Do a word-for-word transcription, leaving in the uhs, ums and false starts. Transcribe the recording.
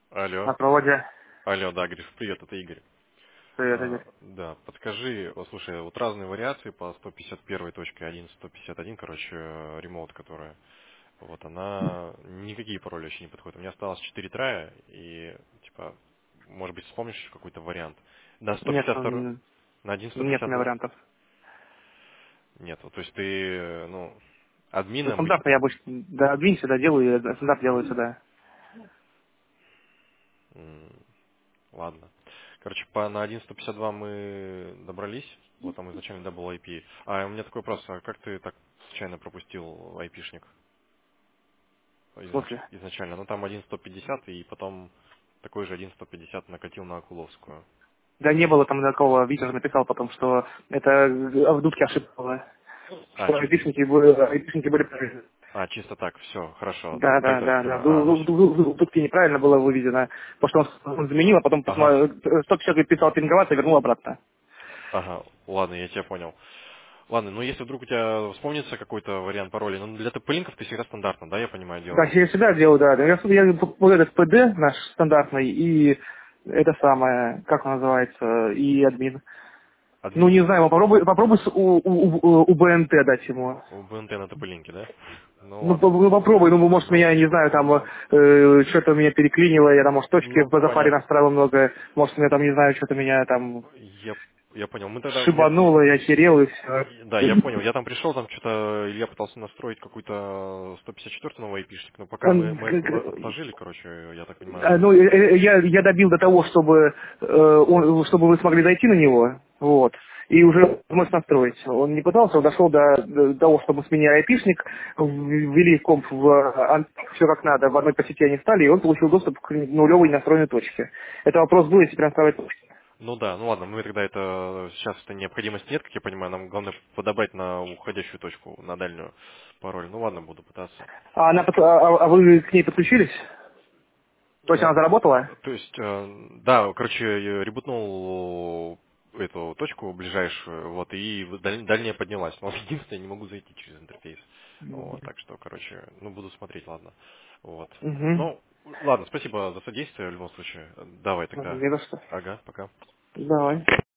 Алло. На проводе. Алло, да, Гриш, привет, это Игорь. Привет, А, Игорь. да, подскажи, вот слушай, вот разные вариации по сто пятьдесят один точка один, сто пятьдесят один, короче, э, ремоут, которая, вот она, никакие пароли вообще не подходят. У меня осталось четыре трая, и, типа, может быть, вспомнишь еще какой-то вариант. На Нет, сто пятьдесят два, м, на один нет у меня сто пятьдесят два, вариантов. нет, вот, то есть ты, э, ну, Ну, админы обычно, стандартно я обычно, да, админ сюда делаю, и стандарт делаю сюда. ладно. Короче, по, на один сто пятьдесят два мы добрались. Вот там изначально да, был ай пи. А у меня такой вопрос, а как ты так случайно пропустил айпишник В изнач- смысле? изначально? Ну там один сто пятьдесят и потом такой же один сто пятьдесят накатил на Акуловскую. Да не было там такого, Витя же написал потом, что это э, в дудке ошибка была. А, Что чисто, айпишники были, айпишники были правильно. а, чисто так, все, хорошо. Да, да, Тогда да, все. да. В, А, ну, ду- в с- ду- в дудке неправильно было выведено, потому что он, он заменил, а потом ага, посмотрел, сто пятьдесят писал пинговаться и вернул обратно. ага, ладно, я тебя понял. Ладно, ну если вдруг у тебя вспомнится какой-то вариант пароля, ну для топ-линков ты всегда стандартно, да, я понимаю, Да, делаешь? я всегда делаю, да. Я, я вот этот пэ дэ наш стандартный и это самое, как он называется, и админ. Ну, Админ не знаю, попробуй, попробуй с- у, у, у, у бэ эн тэ дать ему. у бэ эн тэ на топ-линке, да? Ну Ну, по- ладно. ну, попробуй, ну, может, меня, не знаю, там, э, что-то меня переклинило, я там, может, точки Ну, в Зафари понятно. настраивал много, может, меня там, не знаю, что-то меня там Я, я понял. Мы тогда, я, шибануло, я херел и все. да, я понял. Я там пришел, там что-то Илья пытался настроить какой-то сто пятьдесят четыре новый айпишник, но пока мы, мы в- отложили, короче, я так понимаю. Ну, э, э, я, я добил до того, чтобы, э, он, чтобы вы смогли зайти на него, вот, и уже можешь настроить. Он не пытался, он дошел до, до того, чтобы сменить айпишник, ввели комп в все как надо, в одной по сети они стали, и он получил доступ к нулевой настроенной точке. Это вопрос был, если настраивать точки. Ну да, ну ладно, мы тогда это, сейчас это необходимости нет, как я понимаю, нам главное подобрать на уходящую точку, на дальнюю пароль. Ну ладно, буду пытаться. А, она, под- а, а вы к ней подключились? То есть Э, она заработала? То есть, э, да, короче, я ребутнул эту точку ближайшую, вот, и в- даль- дальняя поднялась. Но единственное, я не могу зайти через интерфейс. Вот, так что, короче, ну, буду смотреть, ладно. Вот. Угу. Ну, ладно, спасибо за содействие в любом случае. Давай тогда. Не за что. Ага, пока. Давай.